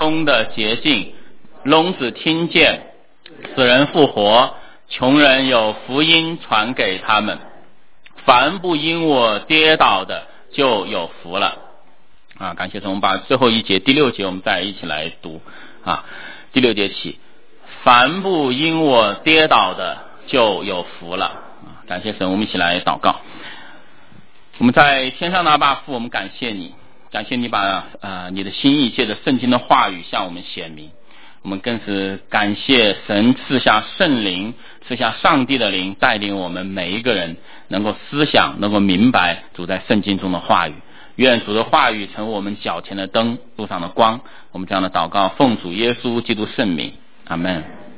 通的捷径，聋子听见，死人复活，穷人有福音传给他们。凡不因我跌倒的就有福了。感谢神，我们把最后一节第6节我们再一起来读第6节起，凡不因我跌倒的就有福了。感谢神，我们一起来祷告。我们在天上的阿爸父，我们感谢你，感谢你把你的心意借着圣经的话语向我们显明。我们更是感谢神赐下圣灵，赐下上帝的灵，带领我们每一个人能够思想，能够明白主在圣经中的话语。愿主的话语成为我们脚前的灯，路上的光。我们这样的祷告奉主耶稣基督圣名，阿们。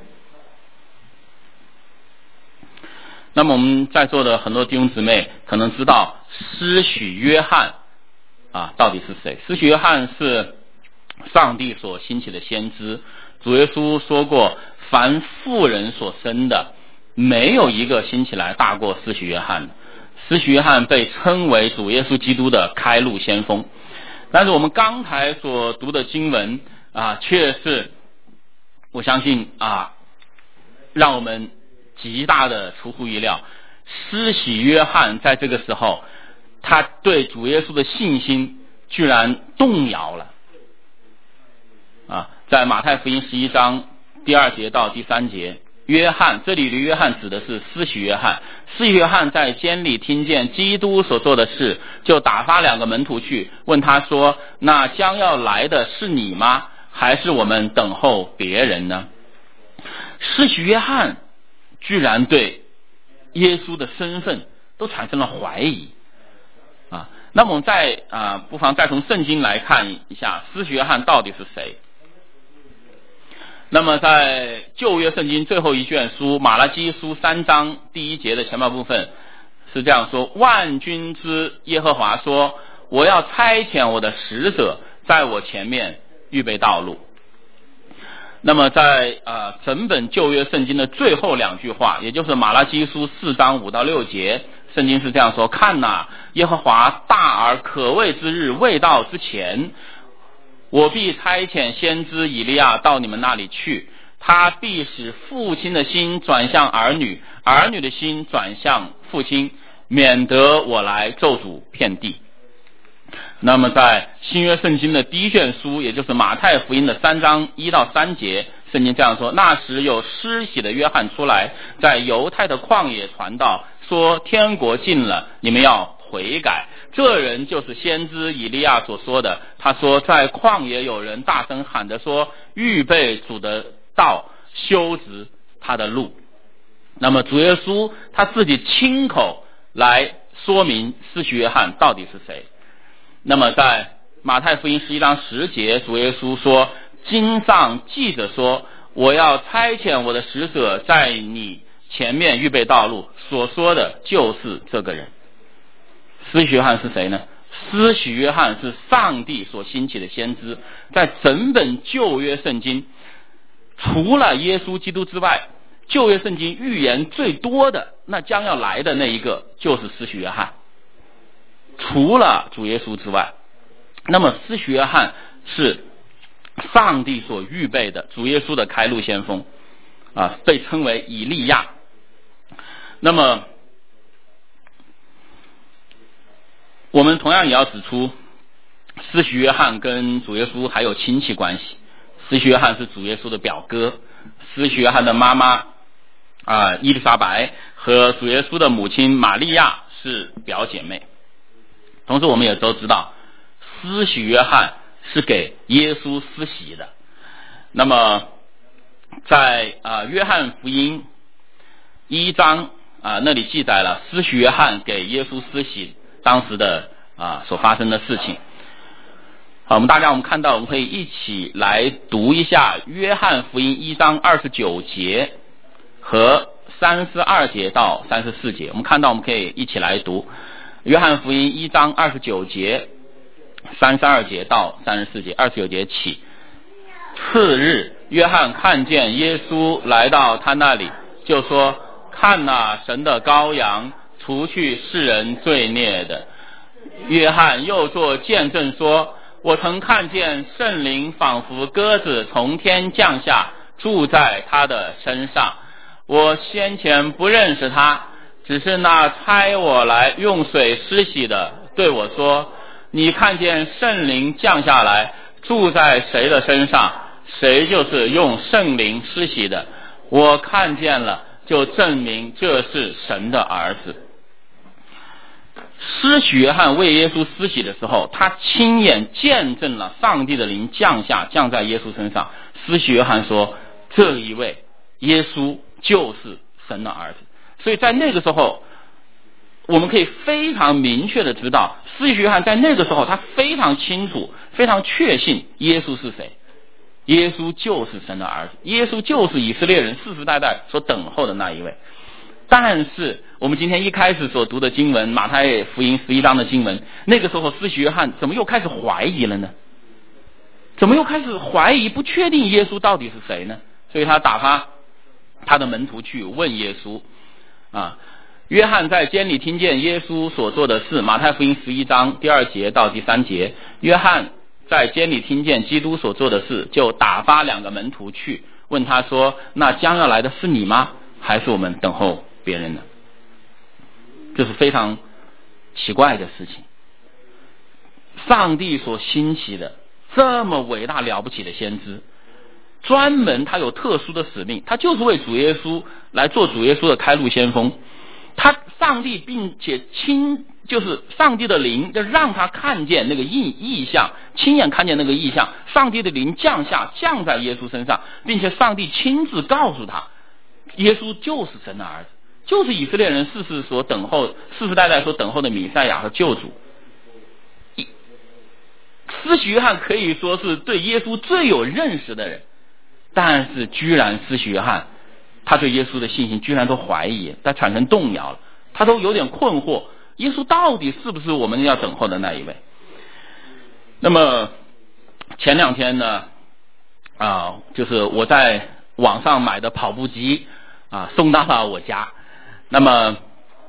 那么我们在座的很多弟兄姊妹可能知道施洗约翰到底是谁？施洗约翰是上帝所兴起的先知。主耶稣说过，凡妇人所生的，没有一个兴起来大过施洗约翰。施洗约翰被称为主耶稣基督的开路先锋。但是我们刚才所读的经文却是我相信让我们极大的出乎意料。施洗约翰在这个时候，他对主耶稣的信心居然动摇了在马太福音11章第2节到第3节，约翰，这里的约翰指的是施洗约翰。施洗约翰在监里听见基督所做的事，就打发2个门徒去问他说，那将要来的是你吗？还是我们等候别人呢？施洗约翰居然对耶稣的身份都产生了怀疑那么我们不妨再从圣经来看一下施洗约翰到底是谁。那么在旧约圣经最后一卷书马拉基书3章第1节的前半部分是这样说，万军之耶和华说，我要差遣我的使者在我前面预备道路。那么在整本旧约圣经的最后2句话，也就是马拉基书4章5到6节，圣经是这样说，看耶和华大而可畏之日未到之前，我必差遣先知以利亚到你们那里去，他必使父亲的心转向儿女，儿女的心转向父亲，免得我来咒诅遍地。那么在新约圣经的第一卷书，也就是马太福音的3章1到3节，圣经这样说，那时有施洗的约翰出来，在犹太的旷野传道，说天国近了，你们要悔改。这人就是先知以利亚所说的，他说在旷野有人大声喊着说，预备主的道，修直他的路。那么主耶稣他自己亲口来说明施洗约翰到底是谁。那么在马太福音11章10节，主耶稣说，经上记着说，我要差遣我的使者在你前面预备道路，所说的就是这个人。施洗约翰是谁呢？施洗约翰是上帝所兴起的先知。在整本旧约圣经，除了耶稣基督之外，旧约圣经预言最多的，那将要来的那一个就是施洗约翰，除了主耶稣之外。那么施洗约翰是上帝所预备的主耶稣的开路先锋被称为以利亚。那么我们同样也要指出，施洗约翰跟主耶稣还有亲戚关系。施洗约翰是主耶稣的表哥，施洗约翰的妈妈伊丽莎白和主耶稣的母亲玛利亚是表姐妹。同时我们也都知道，施洗约翰是给耶稣施洗的。那么在约翰福音1章那里记载了施洗约翰给耶稣施洗当时的所发生的事情。好，我们看到，我们可以一起来读一下约翰福音1章29节和32节到34节。我们看到，我们可以一起来读约翰福音1章29节、32节到34节。29节起，次日，约翰看见耶稣来到他那里，就说，看神的羔羊，除去世人罪孽的。约翰又作见证说， 我曾看见圣灵仿佛鸽子从天降下，住在他的身上。我先前不认识他，只是那差我来用水施洗的对我说，你看见圣灵降下来住在谁的身上，谁就是用圣灵施洗的。我看见了，就证明这是神的儿子。施洗约翰为耶稣施洗的时候，他亲眼见证了上帝的灵降在耶稣身上。施洗约翰说，这一位耶稣就是神的儿子。所以在那个时候，我们可以非常明确的知道，施洗约翰在那个时候他非常清楚非常确信耶稣是谁，耶稣就是神的儿子，耶稣就是以色列人世世代代所等候的那一位。但是我们今天一开始所读的经文，马太福音11章的经文，那个时候施洗约翰怎么又开始怀疑了呢？怎么又开始怀疑不确定耶稣到底是谁呢？所以他打发他的门徒去问耶稣约翰在监里听见耶稣所做的事，马太福音11章第2节到第3节，约翰在监里听见基督所做的事，就打发2个门徒去问他说，那将要来的是你吗？还是我们等候别人呢？这是非常奇怪的事情。上帝所兴起的这么伟大了不起的先知，专门他有特殊的使命，他就是为主耶稣来做主耶稣的开路先锋。上帝并且就是上帝的灵就让他看见那个异象，亲眼看见那个异象，上帝的灵降在耶稣身上，并且上帝亲自告诉他，耶稣就是神的儿子，就是以色列人世世代代所等候的弥赛亚和救主。施洗约翰可以说是对耶稣最有认识的人，但是居然施洗约翰他对耶稣的信心居然都怀疑，他产生动摇了，他都有点困惑，耶稣到底是不是我们要等候的那一位？那么前2天呢就是我在网上买的跑步机送到了我家。那么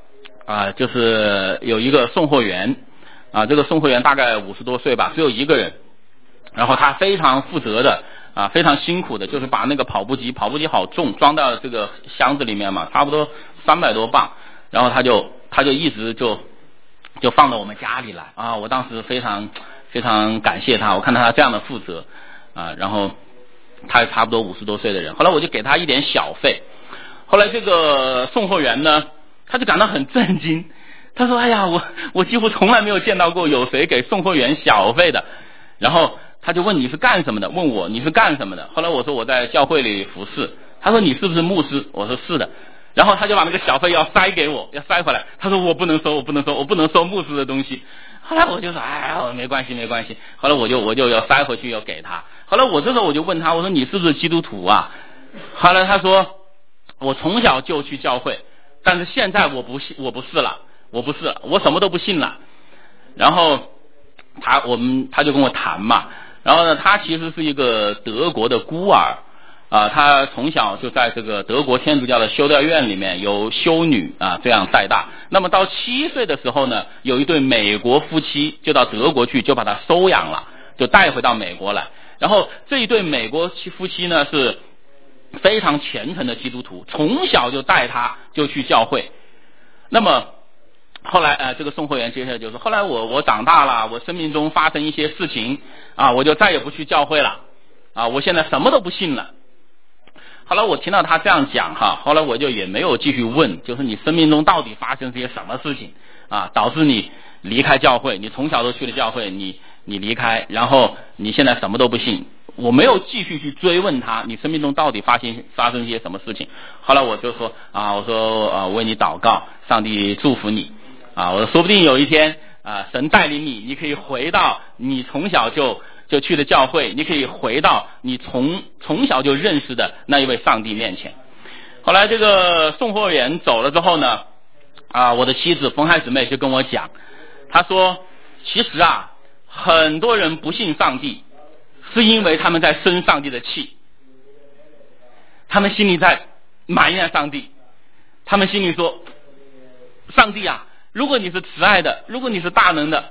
就是有一个送货员这个送货员大概50多岁吧，只有一个人，然后他非常负责的非常辛苦的，就是把那个跑步机好重，装到这个箱子里面嘛，差不多300多磅，然后他就一直就放到我们家里来我当时非常非常感谢他，我看到他这样的负责然后他差不多50多岁的人，后来我就给他一点小费。后来这个送货员呢，他就感到很震惊，他说，哎呀，我几乎从来没有见到过有谁给送货员小费的。然后他就问你是干什么的，问我你是干什么的。后来我说我在教会里服侍。他说你是不是牧师？我说是的。然后他就把那个小费要塞给我，要塞回来。他说我不能收牧师的东西。后来我就说没关系。后来我就要塞回去要给他。后来这时候我就问他，我说你是不是基督徒啊？后来他说我从小就去教会，但是现在我不是了，我什么都不信了。然后他就跟我谈嘛，然后呢，他其实是一个德国的孤儿他从小就在这个德国天主教的修道院里面由修女这样带大。那么到7岁的时候呢，有一对美国夫妻就到德国去，就把他收养了，就带回到美国来。然后这一对美国夫妻呢是非常虔诚的基督徒，从小就带他就去教会。那么后来这个送货员接下来就说，后来我长大了，我生命中发生一些事情我就再也不去教会了我现在什么都不信了。后来我听到他这样讲后来我就也没有继续问，就是你生命中到底发生这些什么事情导致你离开教会，你从小都去了教会，你离开，然后你现在什么都不信。我没有继续去追问他你生命中到底发生一些什么事情。后来我就说我说为你祷告，上帝祝福你我说说不定有一天神带领你可以回到你从小就去的教会，你可以回到你从小就认识的那一位上帝面前。后来这个送货员走了之后呢我的妻子冯海姊妹就跟我讲，她说其实很多人不信上帝是因为他们在生上帝的气，他们心里在埋怨上帝，他们心里说，上帝如果你是慈爱的，如果你是大能的，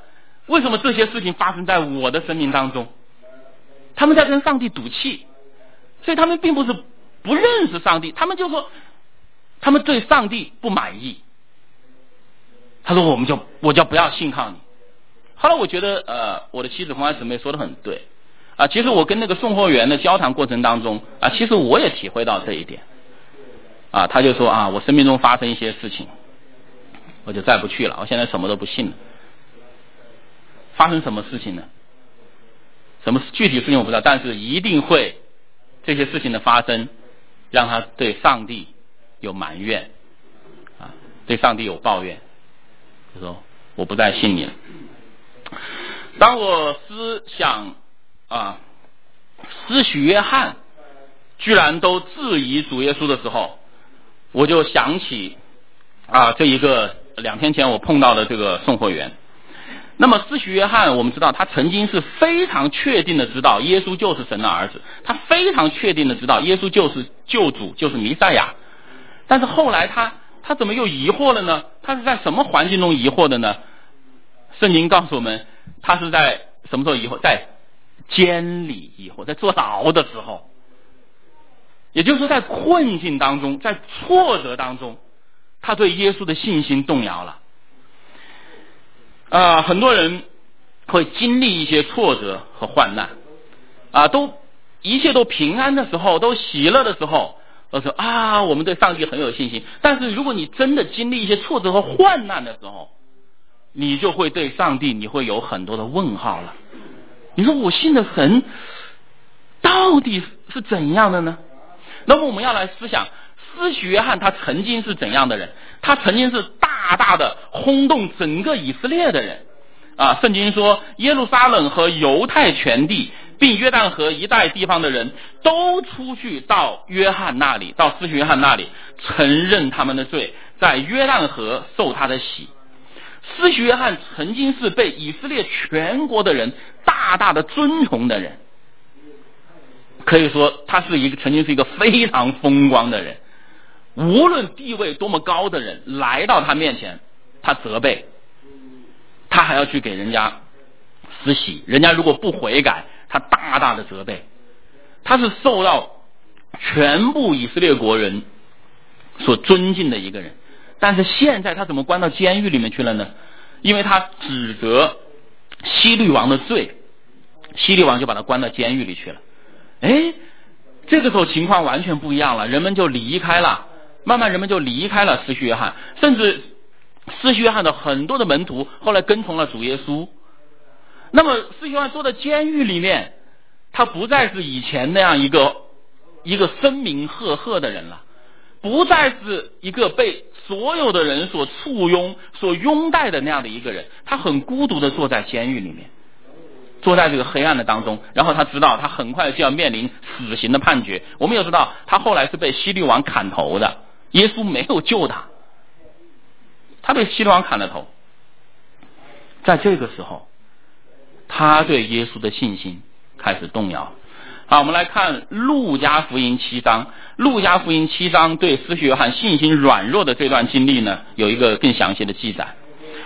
为什么这些事情发生在我的生命当中？他们在跟上帝赌气，所以他们并不是不认识上帝，他们就说他们对上帝不满意。他说我就不要信靠你。后来我觉得我的妻子红安姊妹说得很对啊，其实我跟那个送货员的交谈过程当中啊，其实我也体会到这一点啊。他就说啊，我生命中发生一些事情，我就再不去了，我现在什么都不信了。发生什么事情呢？什么具体事情我不知道，但是一定会这些事情的发生让他对上帝有埋怨啊，对上帝有抱怨，就说我不再信你了。当我思想啊，施洗约翰居然都质疑主耶稣的时候，我就想起啊，这一个2天前我碰到的这个送货员。那么施洗约翰我们知道他曾经是非常确定的知道耶稣就是神的儿子，他非常确定的知道耶稣就是救主，就是弥赛亚。但是后来他怎么又疑惑了呢？他是在什么环境中疑惑的呢？圣经告诉我们，他是在什么时候疑惑？在监里疑惑，在坐牢的时候，也就是说在困境当中，在挫折当中，他对耶稣的信心动摇了。很多人会经历一些挫折和患难啊，一切都平安的时候，都喜乐的时候，都说啊，我们对上帝很有信心。但是如果你真的经历一些挫折和患难的时候，你就会对上帝你会有很多的问号了。你说我信的神到底是怎样的呢？那么我们要来思想施洗约翰他曾经是怎样的人？他曾经是大大的轰动整个以色列的人啊。圣经说耶路撒冷和犹太全地并约旦河一带地方的人都出去到约翰那里，到施洗约翰那里承认他们的罪，在约旦河受他的洗。施洗约翰曾经是被以色列全国的人大大的尊崇的人，可以说他是曾经是一个非常风光的人。无论地位多么高的人来到他面前，他责备，他还要去给人家施洗，人家如果不悔改，他大大的责备。他是受到全部以色列国人所尊敬的一个人。但是现在他怎么关到监狱里面去了呢？因为他指责希律王的罪，希律王就把他关到监狱里去了。这个时候情况完全不一样了，人们就离开了，慢慢人们就离开了施洗约翰，甚至施洗约翰的很多的门徒后来跟从了主耶稣。那么施洗约翰坐在监狱里面，他不再是以前那样一个声名赫赫的人了，不再是一个被所有的人所簇拥所拥戴的那样的一个人，他很孤独的坐在监狱里面，坐在这个黑暗的当中，然后他知道他很快就要面临死刑的判决。我们也知道他后来是被希律王砍头的，耶稣没有救他，他被希律王砍了头。在这个时候他对耶稣的信心开始动摇。好，我们来看路加福音7章。路加福音7章对施洗约翰信心软弱的这段经历呢，有一个更详细的记载。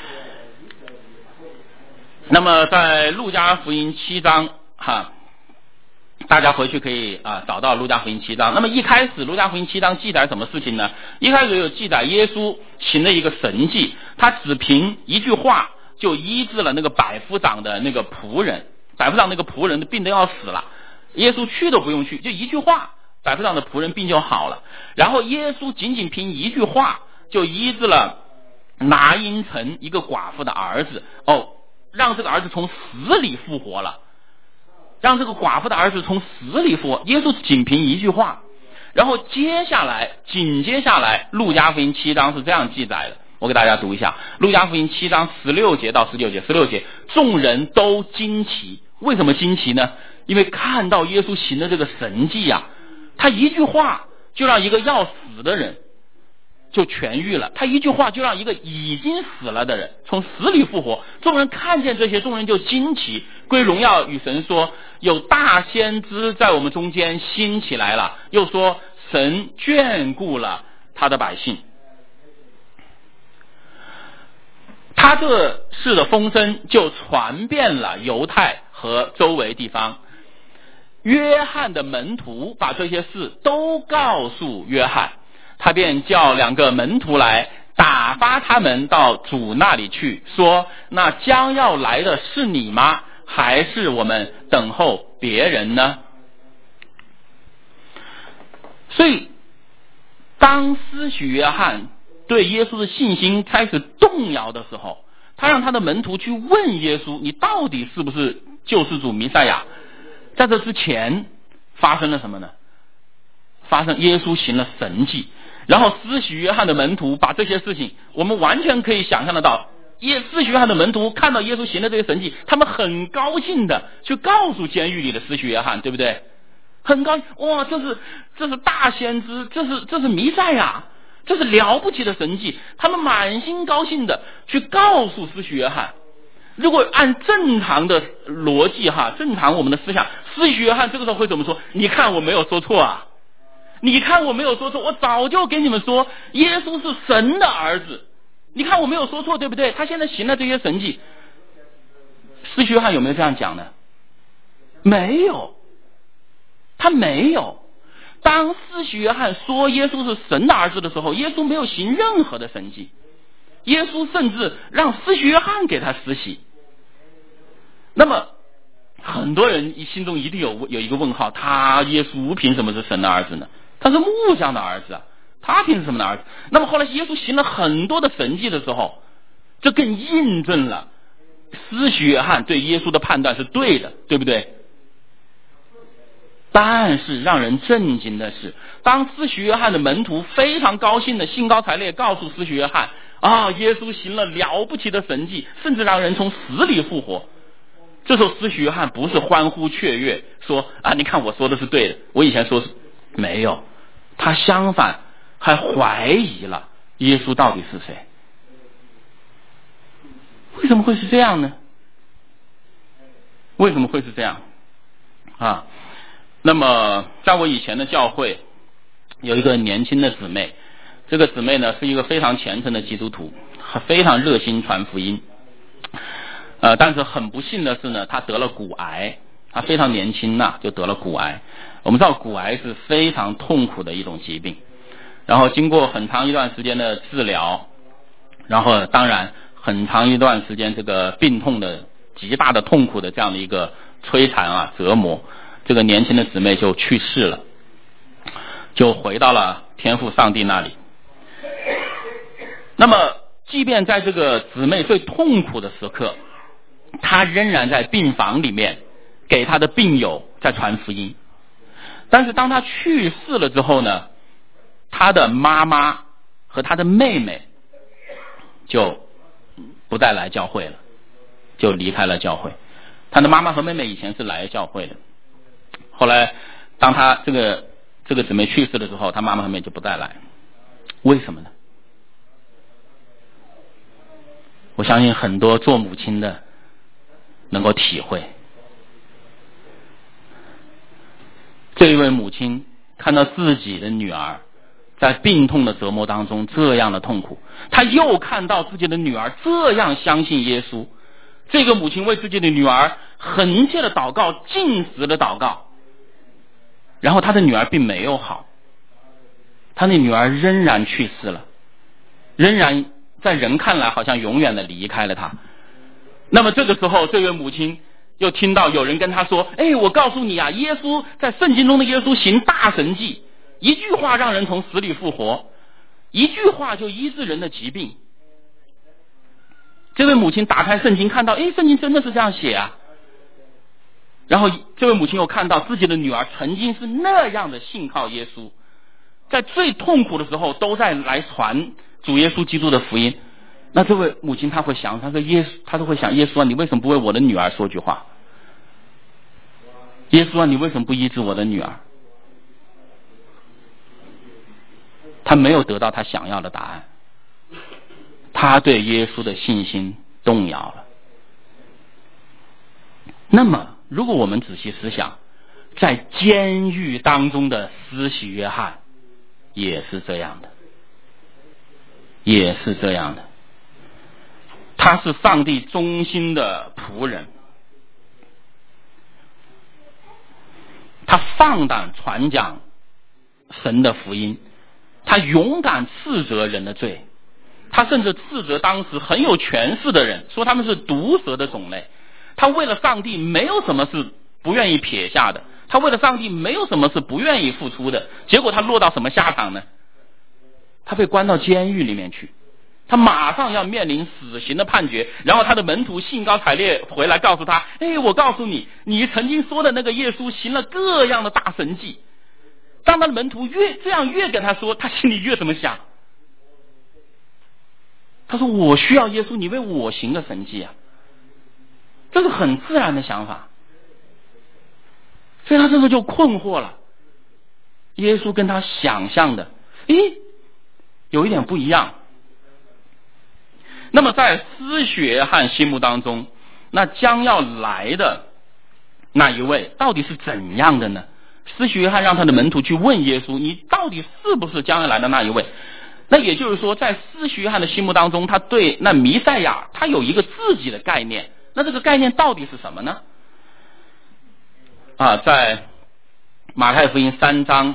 那么在路加福音7章大家回去可以找到路加福音7章。那么一开始路加福音7章记载什么事情呢？一开始有记载耶稣行了一个神迹，他只凭一句话就医治了那个百夫长的那个仆人，百夫长那个仆人病得要死了，耶稣去都不用去，就一句话，百夫长的仆人病就好了。然后耶稣仅仅凭一句话就医治了拿因城一个寡妇的儿子，让这个儿子从死里复活了，让这个寡妇的儿子从死里复活。耶稣仅凭一句话。然后紧接下来路加福音7章是这样记载的，我给大家读一下。路加福音7章16节到19节。16节，众人都惊奇。为什么惊奇呢？因为看到耶稣行的这个神迹啊，他一句话就让一个要死的人就痊愈了，他一句话就让一个已经死了的人从死里复活。众人看见这些，众人就惊奇，归荣耀与神说，有大先知在我们中间兴起来了，又说神眷顾了他的百姓。 他这事的风声就传遍了犹太和周围地方。约翰的门徒把这些事都告诉约翰，他便叫2个门徒来，打发他们到主那里去，说：那将要来的是你吗？还是我们等候别人呢？所以当施洗约翰对耶稣的信心开始动摇的时候，他让他的门徒去问耶稣，你到底是不是救世主弥赛亚？在这之前发生了什么呢？耶稣行了神迹，然后施洗约翰的门徒把这些事情，我们完全可以想象得到，施洗约翰的门徒看到耶稣行的这些神迹，他们很高兴的去告诉监狱里的施洗约翰，对不对？很高兴，哇，这是大先知，这是弥赛亚，这是了不起的神迹，他们满心高兴的去告诉施洗约翰。如果按正常的逻辑正常我们的思想，施洗约翰这个时候会怎么说？你看我没有说错啊，你看我没有说错，我早就给你们说耶稣是神的儿子，你看我没有说错，对不对？他现在行了这些神迹。施洗约翰有没有这样讲呢？没有，他没有。当施洗约翰说耶稣是神的儿子的时候，耶稣没有行任何的神迹，耶稣甚至让施洗约翰给他施洗。那么很多人心中一定有一个问号，耶稣凭什么是神的儿子呢？他是木匠的儿子啊，他凭什么的儿子？那么后来耶稣行了很多的神迹的时候，这更印证了施洗约翰对耶稣的判断是对的，对不对？但是让人震惊的是，当施洗约翰的门徒非常高兴的兴高采烈告诉施洗约翰耶稣行了了不起的神迹，甚至让人从死里复活，这时候施洗约翰不是欢呼雀跃说你看我说的是对的，我以前说是没有，他相反还怀疑了耶稣到底是谁。为什么会是这样呢？为什么会是这样那么在我以前的教会有一个年轻的姊妹，这个姊妹呢是一个非常虔诚的基督徒，非常热心传福音，但是很不幸的是呢，她得了骨癌，她非常年轻就得了骨癌。我们知道骨癌是非常痛苦的一种疾病，然后经过很长一段时间的治疗，然后当然很长一段时间这个病痛的极大的痛苦的这样的一个摧残折磨，这个年轻的姊妹就去世了，就回到了天父上帝那里。那么即便在这个姊妹最痛苦的时刻，她仍然在病房里面给她的病友在传福音。但是当她去世了之后呢，她的妈妈和她的妹妹就不再来教会了，就离开了教会。她的妈妈和妹妹以前是来教会的，后来当她这个姊妹去世了之后，她妈妈和妹妹就不再来。为什么呢？我相信很多做母亲的能够体会，这一位母亲看到自己的女儿在病痛的折磨当中这样的痛苦，她又看到自己的女儿这样相信耶稣，这个母亲为自己的女儿恳切的祷告，禁食的祷告，然后她的女儿并没有好，她的女儿仍然去世了，仍然在人看来好像永远的离开了她。那么这个时候，这位母亲又听到有人跟她说，我告诉你耶稣在圣经中的耶稣行大神迹，一句话让人从死里复活，一句话就医治人的疾病。这位母亲打开圣经，看到圣经真的是这样写然后这位母亲又看到自己的女儿曾经是那样的信靠耶稣，在最痛苦的时候都在来传主耶稣基督的福音。那这位母亲她会想，她都会想，耶稣你为什么不为我的女儿说句话？耶稣你为什么不医治我的女儿？她没有得到她想要的答案，她对耶稣的信心动摇了。那么如果我们仔细思想，在监狱当中的施洗约翰也是这样的， 他是上帝忠心的仆人，他放胆传讲神的福音，他勇敢斥责人的罪，他甚至斥责当时很有权势的人，说他们是毒蛇的种类。他为了上帝没有什么是不愿意撇下的，他为了上帝没有什么是不愿意付出的，结果他落到什么下场呢？他被关到监狱里面去，他马上要面临死刑的判决。然后他的门徒兴高采烈回来告诉他，我告诉你，你曾经说的那个耶稣行了各样的大神迹。当他的门徒越跟他说，他心里越怎么想？他说我需要耶稣，你为我行个神迹啊。这是很自然的想法，所以他这时候就困惑了。耶稣跟他想象的有一点不一样。那么在施洗约翰心目当中，那将要来的那一位到底是怎样的呢？施洗约翰让他的门徒去问耶稣，你到底是不是将要来的那一位？那也就是说，在施洗约翰的心目当中，他对那弥赛亚他有一个自己的概念。那这个概念到底是什么呢？在马太福音3章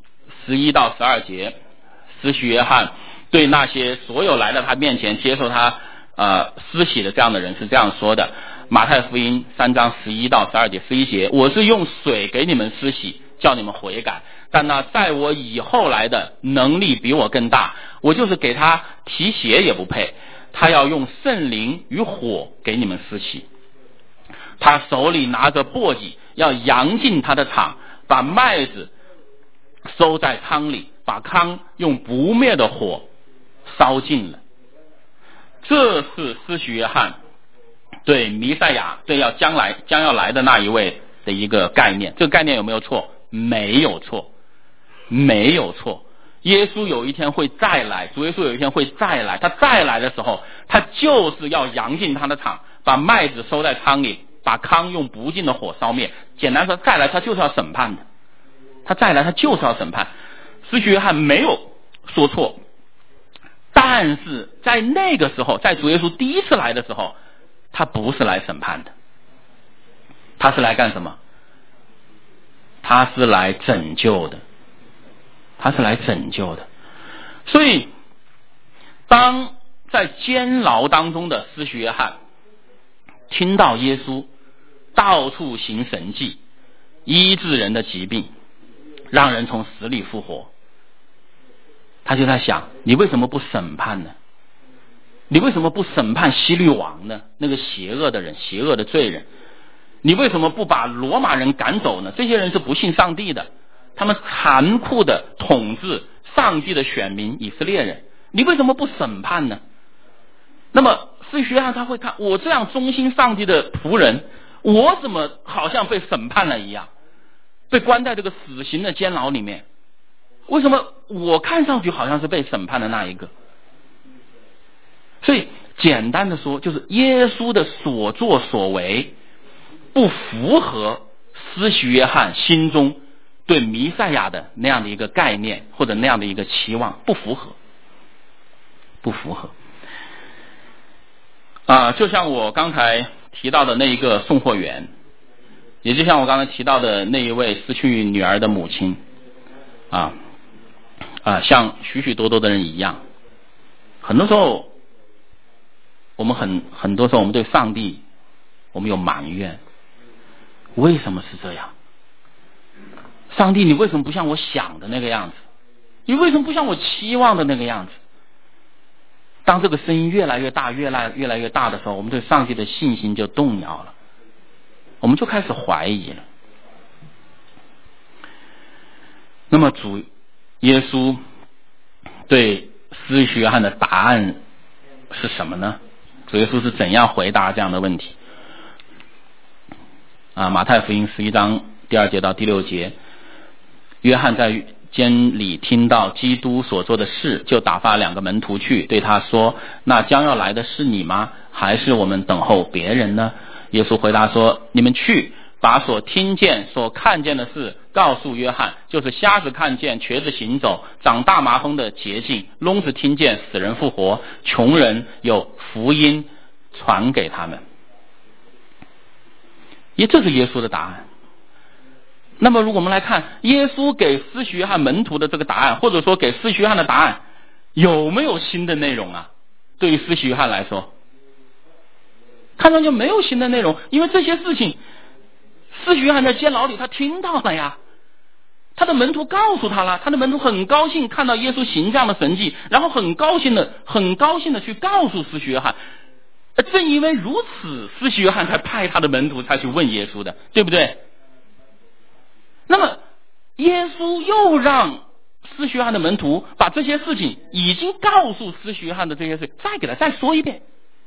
11到12节，施洗约翰对那些所有来到他面前接受他施洗的这样的人是这样说的。马太福音3章11到12节，11节，我是用水给你们施洗，叫你们悔改，但那在我以后来的能力比我更大，我就是给他提鞋也不配，他要用圣灵与火给你们施洗。他手里拿着簸箕，要扬进他的场，把麦子收在仓里，把糠用不灭的火烧尽了。这是施洗约翰对弥赛亚，对将要来的那一位的一个概念。这个概念有没有错？没有错，没有错。耶稣有一天会再来，主耶稣有一天会再来，他再来的时候，他就是要扬进他的场，把麦子收在仓里，把糠用不尽的火烧灭。简单说，再来他就是要审判的，他再来他就是要审判。施洗约翰没有说错，但是在那个时候，在主耶稣第一次来的时候，他不是来审判的，他是来干什么？他是来拯救的，他是来拯救的。所以当在监牢当中的施洗约翰听到耶稣到处行神迹，医治人的疾病，让人从死里复活，他就在想，你为什么不审判呢？你为什么不审判希律王呢？那个邪恶的人，邪恶的罪人。你为什么不把罗马人赶走呢？这些人是不信上帝的，他们残酷的统治上帝的选民以色列人，你为什么不审判呢？那么施洗约翰他会看，我这样忠心上帝的仆人，我怎么好像被审判了一样，被关在这个死刑的监牢里面？为什么我看上去好像是被审判的那一个？所以简单的说，就是耶稣的所作所为不符合施洗约翰心中对弥赛亚的那样的一个概念，或者那样的一个期望，不符合。就像我刚才提到的那一个送货员，也就像我刚才提到的那一位失去女儿的母亲，像许许多多的人一样，很多时候我们很多时候我们对上帝我们有埋怨，为什么是这样？上帝，你为什么不像我想的那个样子？你为什么不像我期望的那个样子？当这个声音越来越大越来越大的时候，我们对上帝的信心就动摇了，我们就开始怀疑了。那么主耶稣对施洗约翰的答案是什么呢？主耶稣是怎样回答这样的问题？马太福音11章第2节到第6节，约翰在监里听到基督所做的事，就打发2个门徒去，对他说，那将要来的是你吗？还是我们等候别人呢？耶稣回答说，你们去把所听见所看见的事告诉约翰，就是瞎子看见，瘸子行走，长大麻风的洁净，聋子听见，死人复活，穷人有福音传给他们。这是耶稣的答案。那么如果我们来看耶稣给施洗约翰门徒的这个答案，或者说给施洗约翰的答案，有没有新的内容啊？对于施洗约翰来说，看上去没有新的内容，因为这些事情施洗约翰在监牢里他听到了呀，他的门徒告诉他了，他的门徒很高兴看到耶稣行这样的神迹，然后很高兴的去告诉施洗约翰。正因为如此，施洗约翰才派他的门徒才去问耶稣的，对不对？那么耶稣又让施洗约翰的门徒把这些事情已经告诉施洗约翰的这些事再给他再说一遍，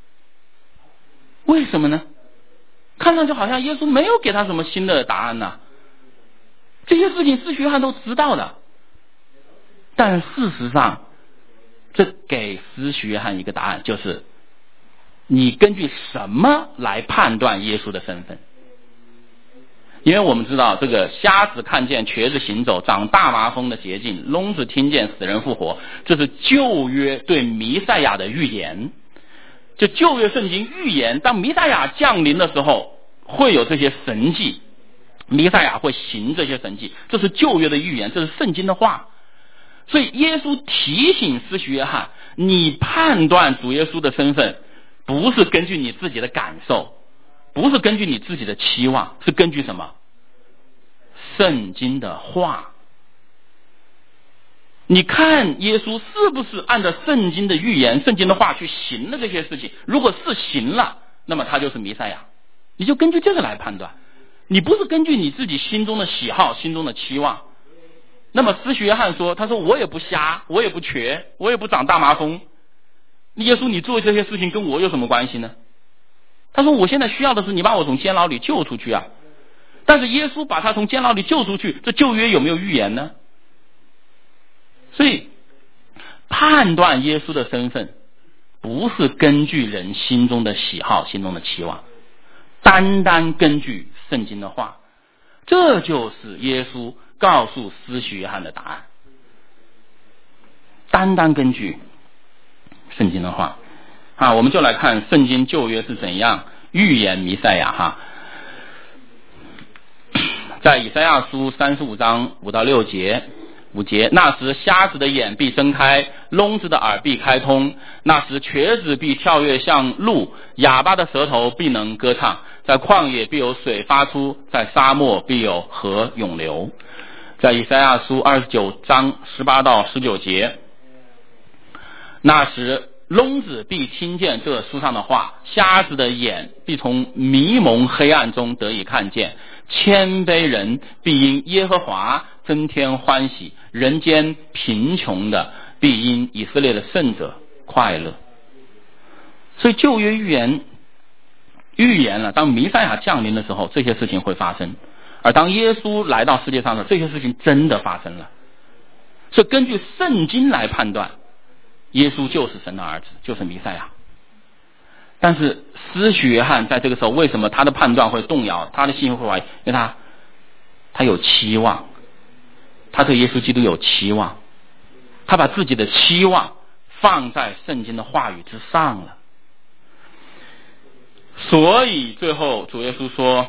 为什么呢？看上去好像耶稣没有给他什么新的答案呢，这些事情施洗约翰都知道的，但事实上这给施洗约翰一个答案，就是你根据什么来判断耶稣的身份？因为我们知道这个瞎子看见，瘸子行走，长大麻风的捷径，聋子听见，死人复活，这是旧约对弥赛亚的预言。就旧约圣经预言，当弥赛亚降临的时候会有这些神迹，弥赛亚会行这些神迹，这是旧约的预言，这是圣经的话。所以耶稣提醒施洗约翰，你判断主耶稣的身份不是根据你自己的感受，不是根据你自己的期望，是根据什么？圣经的话。你看耶稣是不是按照圣经的预言，圣经的话去行了这些事情？如果是行了，那么他就是弥赛亚，你就根据这个来判断，你不是根据你自己心中的喜好，心中的期望。那么施洗约翰说，他说我也不瞎，我也不瘸，我也不长大麻风，耶稣你做这些事情跟我有什么关系呢？他说我现在需要的是你把我从监牢里救出去啊。但是耶稣把他从监牢里救出去，这旧约有没有预言呢？所以判断耶稣的身份不是根据人心中的喜好，心中的期望，单单根据圣经的话。这就是耶稣告诉施洗约翰的答案，单单根据圣经的话。我们就来看圣经旧约是怎样预言弥赛亚。在以赛亚书35章5到6节，那时瞎子的眼必睁开，聋子的耳必开通，那时瘸子必跳跃像鹿，哑巴的舌头必能歌唱，在旷野必有水发出，在沙漠必有河涌流。在以赛亚书29章18到19节，那时聋子必听见这书上的话，瞎子的眼必从迷蒙黑暗中得以看见，谦卑人必因耶和华增添欢喜，人间贫穷的必因以色列的圣者快乐。所以旧约预言了，当弥赛亚降临的时候，这些事情会发生，而当耶稣来到世界上的这些事情真的发生了。所以根据圣经来判断，耶稣就是神的儿子，就是弥赛亚。但是施洗约翰在这个时候，为什么他的判断会动摇，他的信心会怀疑？因为他有期望，他对耶稣基督有期望，他把自己的期望放在圣经的话语之上了。所以最后主耶稣说，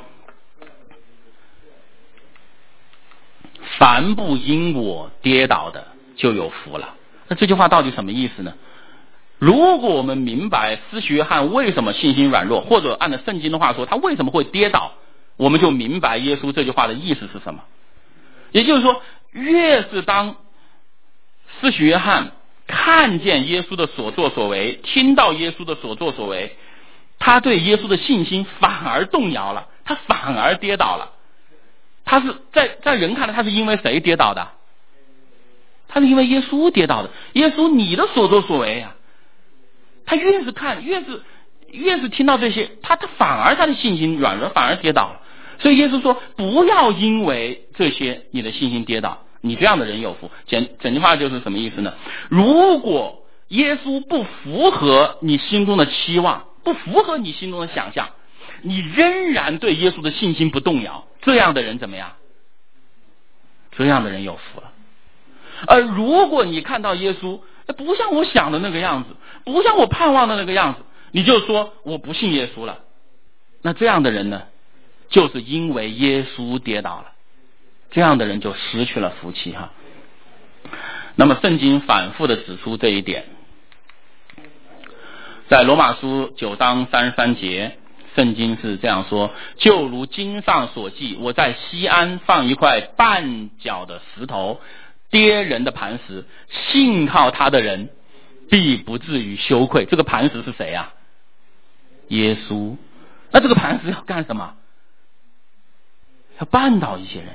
凡不因我跌倒的就有福了。那这句话到底什么意思呢？如果我们明白施洗约翰为什么信心软弱，或者按照圣经的话说他为什么会跌倒，我们就明白耶稣这句话的意思是什么。也就是说，越是当施洗约翰看见耶稣的所作所为，听到耶稣的所作所为，他对耶稣的信心反而动摇了，他反而跌倒了。他是在人看来，他是因为谁跌倒的？他是因为耶稣跌倒的。耶稣你的所作所为啊，他越是看越是听到这些，他反而他的信心软弱，反而跌倒了。所以耶稣说，不要因为这些你的信心跌倒，你这样的人有福。整句话就是什么意思呢？如果耶稣不符合你心中的期望，不符合你心中的想象，你仍然对耶稣的信心不动摇，这样的人怎么样？这样的人有福了。而如果你看到耶稣不像我想的那个样子，不像我盼望的那个样子， 你就说我不信耶稣了。那这样的人呢，就是因为耶稣跌倒了，这样的人就失去了福气哈。那么圣经反复的指出这一点，在罗马书9章33节，圣经是这样说：就如经上所记，我在西安放一块绊脚的石头，跌人的磐石，信靠他的人必不至于羞愧。这个磐石是谁啊？耶稣。那这个磐石要干什么？要绊倒一些人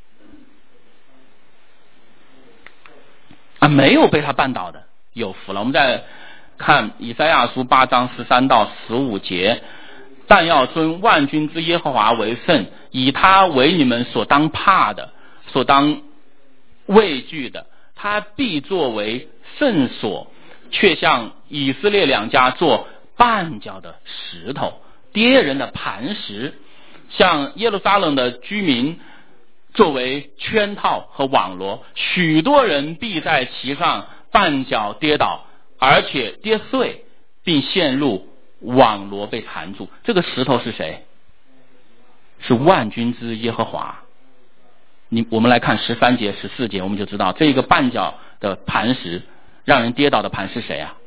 啊，没有被他绊倒的有福了。我们再看以赛亚书8章13到15节，但要尊万军之耶和华为圣，以他为你们所当怕的，所当畏惧的，他必作为圣所，却向以色列两家做绊脚的石头，跌人的磐石，向耶路撒冷的居民作为圈套和网罗，许多人必在其上绊脚跌倒，而且跌碎，并陷入网罗被缠住。这个石头是谁？是万军之耶和华。我们来看13节14节，我们就知道这个绊脚的磐石，让人跌倒的磐石谁啊？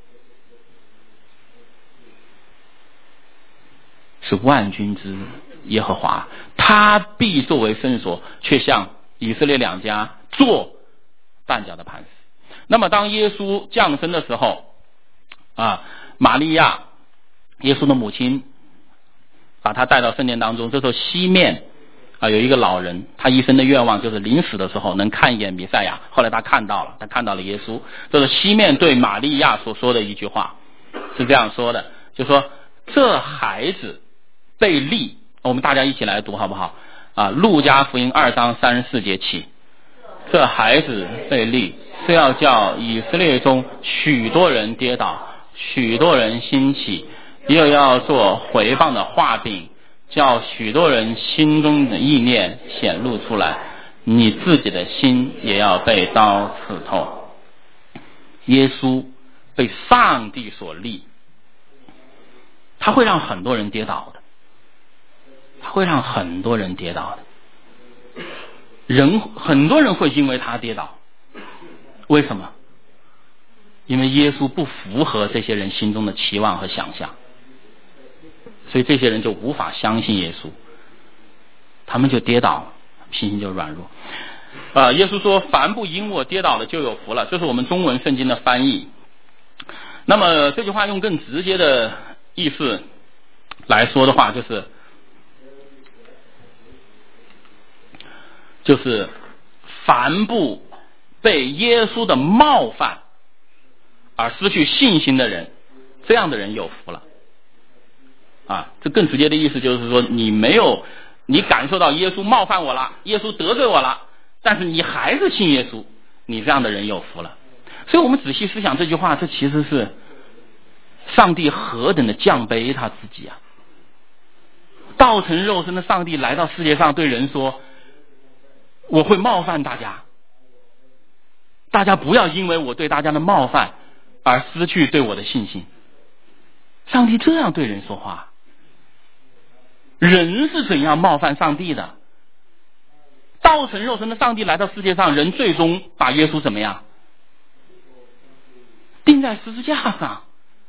是万军之耶和华，他必作为圣所，却向以色列两家做绊脚的磐石。那么当耶稣降生的时候玛利亚耶稣的母亲把他带到圣殿当中，这时候西面有一个老人，他一生的愿望就是临死的时候能看一眼弥赛亚。后来他看到了耶稣。这是西面对玛利亚所说的一句话，是这样说的，就说这孩子被立，我们大家一起来读好不好路加福音2章34节起，这孩子被立，是要叫以色列中许多人跌倒，许多人兴起，又要做回谤的画饼，叫许多人心中的意念显露出来，你自己的心也要被刀刺透。耶稣被上帝所立，他会让很多人跌倒的，他会让很多人跌倒的。很多人会因为他跌倒，为什么？因为耶稣不符合这些人心中的期望和想象，所以这些人就无法相信耶稣，他们就跌倒，信心就软弱。耶稣说凡不因我跌倒的就有福了，这是我们中文圣经的翻译。那么这句话用更直接的意思来说的话，就是凡不被耶稣的冒犯而失去信心的人，这样的人有福了这更直接的意思就是说，你感受到耶稣冒犯我了，耶稣得罪我了，但是你还是信耶稣，你这样的人有福了。所以我们仔细思想这句话，这其实是上帝何等的降卑他自己道成肉身的上帝来到世界上，对人说我会冒犯大家，大家不要因为我对大家的冒犯而失去对我的信心。上帝这样对人说话。人是怎样冒犯上帝的？道成肉身的上帝来到世界上，人最终把耶稣怎么样？钉在十字架上。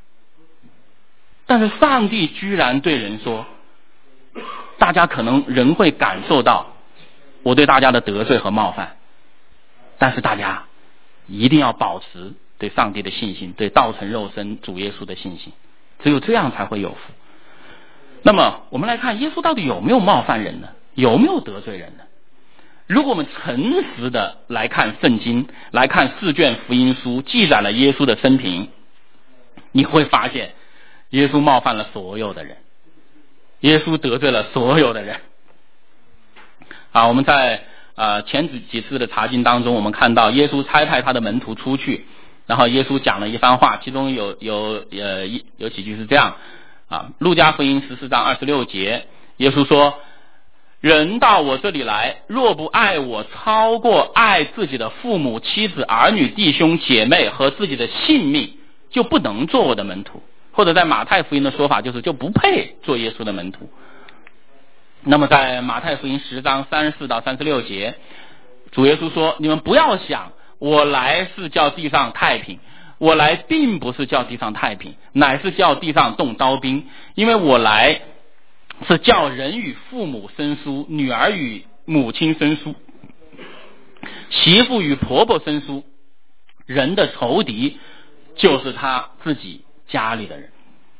但是上帝居然对人说，大家可能人会感受到我对大家的得罪和冒犯，但是大家一定要保持对上帝的信心，对道成肉身主耶稣的信心，只有这样才会有福。那么我们来看耶稣到底有没有冒犯人呢？有没有得罪人呢？如果我们诚实的来看圣经，来看4卷福音书记载了耶稣的生平，你会发现耶稣冒犯了所有的人，耶稣得罪了所有的人我们在前几次的查经当中，我们看到耶稣差派他的门徒出去，然后耶稣讲了一番话，其中有几句是这样路加福音14章26节，耶稣说，人到我这里来，若不爱我超过爱自己的父母妻子儿女弟兄姐妹和自己的性命，就不能做我的门徒。 或者在马太福音的说法就不配做耶稣的门徒。那么在马太福音10章34到36节，主耶稣说，你们不要想我来是叫地上太平，我来并不是叫地上太平，乃是叫地上动刀兵，因为我来是叫人与父母生疏，女儿与母亲生疏，媳妇与婆婆生疏，人的仇敌就是他自己家里的人。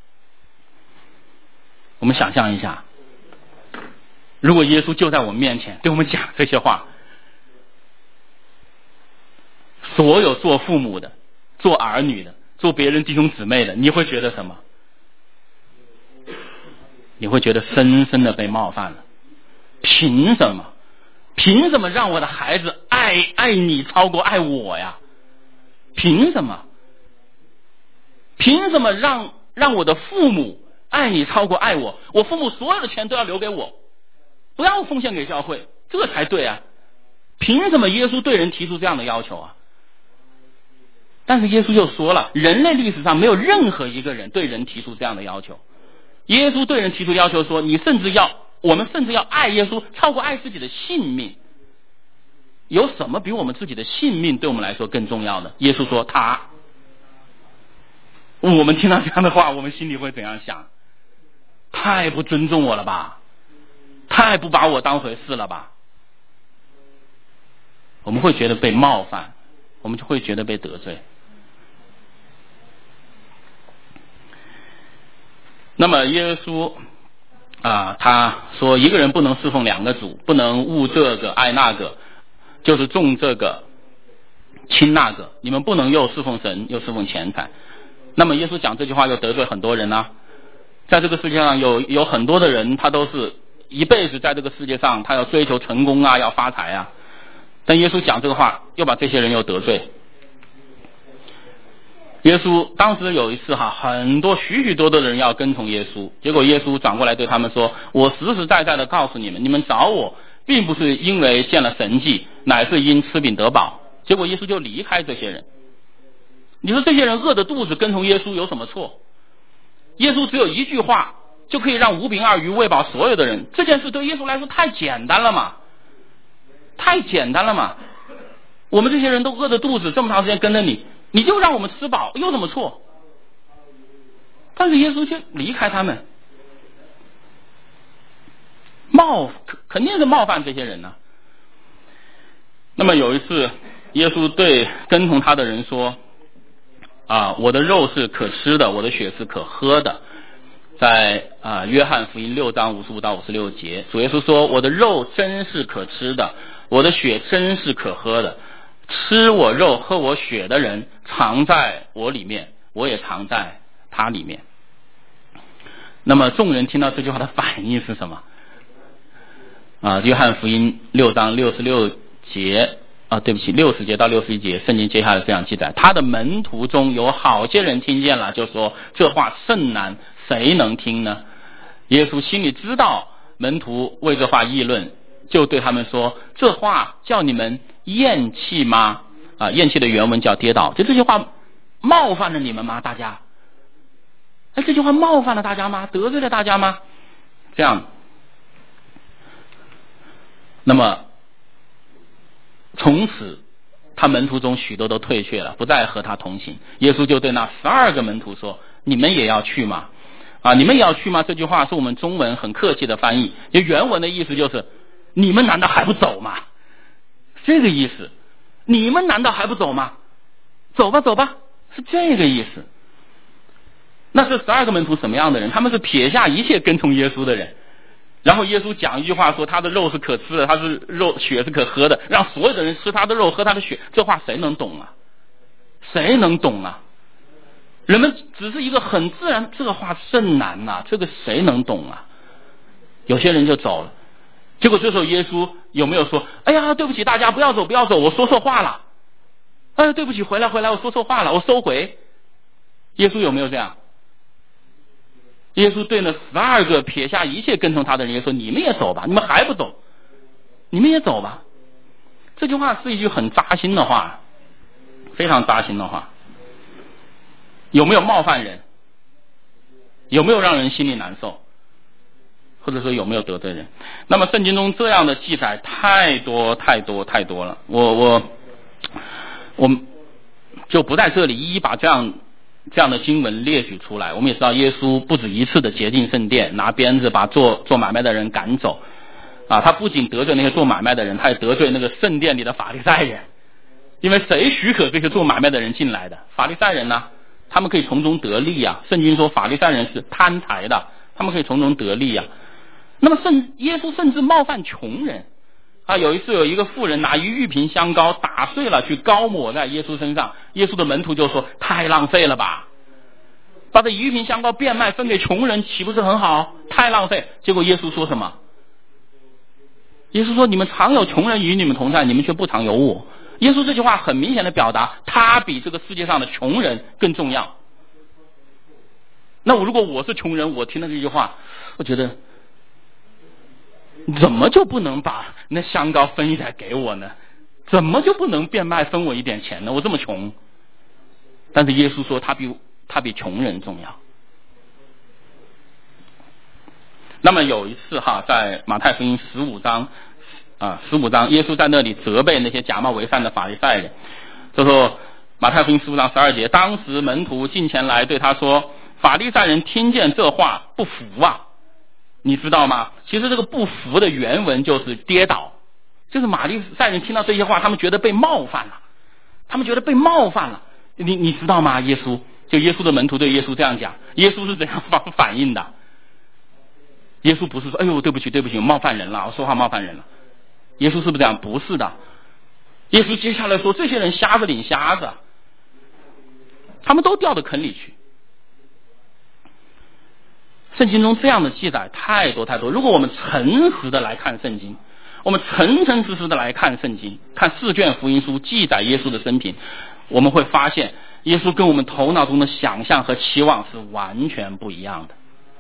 我们想象一下，如果耶稣就在我们面前对我们讲这些话，所有做父母的、做儿女的、做别人弟兄姊妹的，你会觉得什么？你会觉得深深的被冒犯了。凭什么？凭什么让我的孩子爱你超过爱我呀？凭什么？凭什么让我的父母爱你超过爱我？我父母所有的钱都要留给我，不要奉献给教会，这才对啊！凭什么耶稣对人提出这样的要求啊？但是耶稣就说了，人类历史上没有任何一个人对人提出这样的要求。耶稣对人提出要求说，我们甚至要爱耶稣超过爱自己的性命。有什么比我们自己的性命对我们来说更重要呢？耶稣说他。我们听到这样的话，我们心里会怎样想？太不尊重我了吧，太不把我当回事了吧。我们会觉得被冒犯，我们就会觉得被得罪。那么耶稣他说一个人不能侍奉两个主，不能恶这个爱那个，就是重这个轻那个，你们不能又侍奉神又侍奉钱财。那么耶稣讲这句话又得罪很多人啊。在这个世界上有很多的人，他都是一辈子在这个世界上他要追求成功啊，要发财啊，但耶稣讲这个话又把这些人又得罪。耶稣当时有一次很多许多的人要跟从耶稣，结果耶稣转过来对他们说，我实实在在的告诉你们，你们找我并不是因为见了神迹，乃是因吃饼得饱。结果耶稣就离开这些人。你说这些人饿着肚子跟从耶稣有什么错？耶稣只有一句话就可以让5饼2鱼喂饱所有的人，这件事对耶稣来说太简单了嘛，太简单了嘛。我们这些人都饿着肚子这么长时间跟着你，你就让我们吃饱有什么错？但是耶稣却离开他们，肯定是冒犯这些人呢。那么有一次耶稣对跟从他的人说我的肉是可吃的，我的血是可喝的。在约翰福音6章55到56节，主耶稣说，我的肉真是可吃的，我的血真是可喝的，吃我肉喝我血的人藏在我里面，我也藏在他里面。那么众人听到这句话的反应是什么？约翰福音6章66节对不起，60节到61节，圣经接下来这样记载，他的门徒中有好些人听见了，就说这话甚难，谁能听呢？耶稣心里知道门徒为这话议论，就对他们说，这话叫你们厌弃吗？厌弃的原文叫跌倒。就这句话冒犯了你们吗？大家这句话冒犯了大家吗？得罪了大家吗？这样，那么从此他门徒中许多都退却了，不再和他同行。耶稣就对那12个门徒说，你们也要去吗？你们也要去吗？这句话是我们中文很客气的翻译，原文的意思就是你们难道还不走吗？这个意思，你们难道还不走吗？走吧走吧，是这个意思。那是12个门徒什么样的人？他们是撇下一切跟从耶稣的人。然后耶稣讲一句话说，他的肉是可吃的，他是血是可喝的，让所有的人吃他的肉喝他的血，这话谁能懂啊？谁能懂啊？人们只是一个很自然，这个话甚难啊，这个谁能懂啊？有些人就走了。结果这时候耶稣有没有说，哎呀对不起大家，不要走不要走，我说错话了，对不起回来我说错话了，我收回。耶稣有没有这样？耶稣对那12个撇下一切跟从他的人说，你们也走吧，你们还不走，你们也走吧。这句话是一句很扎心的话，非常扎心的话。有没有冒犯人？ 有没有让人心里难受？或者说有没有得罪人？那么圣经中这样的记载太多了，我就不在这里一一把这样的经文列举出来。我们也知道耶稣不止一次的洁净圣殿，拿鞭子把做买卖的人赶走啊，他不仅得罪那些做买卖的人，他也得罪那个圣殿里的法利赛人。因为谁许可这些做买卖的人进来的？法利赛人呢？他们可以从中得利啊。圣经说法利赛人是贪财的，他们可以从中得利啊。那么耶稣甚至冒犯穷人啊！有一次有一个妇人拿一玉瓶香膏打碎了去膏抹在耶稣身上，耶稣的门徒就说太浪费了吧，把这一玉瓶香膏变卖分给穷人岂不是很好？太浪费。结果耶稣说什么？耶稣说你们常有穷人与你们同在，你们却不常有我。耶稣这句话很明显的表达他比这个世界上的穷人更重要。那如果我是穷人，我听了这句话，我觉得怎么就不能把那香膏分一点给我呢？怎么就不能变卖分我一点钱呢？我这么穷。但是耶稣说他比穷人重要。那么有一次在马太福音15章，耶稣在那里责备那些假冒为善的法利赛人。这时候马太福音15章12节，当时门徒进前来对他说，法利赛人听见这话不服啊。你知道吗？其实这个不服的原文就是跌倒，就是法利赛人听到这些话，他们觉得被冒犯了。你知道吗？耶稣的门徒对耶稣这样讲，耶稣是怎样反应的？耶稣不是说哎呦对不起冒犯人了，我说话冒犯人了。耶稣是不是这样？不是的。耶稣接下来说，这些人瞎子领瞎子，他们都掉到坑里去。圣经中这样的记载太多。如果我们诚实的来看圣经，我们诚实的来看圣经，看4卷福音书记载耶稣的生平，我们会发现耶稣跟我们头脑中的想象和期望是完全不一样的。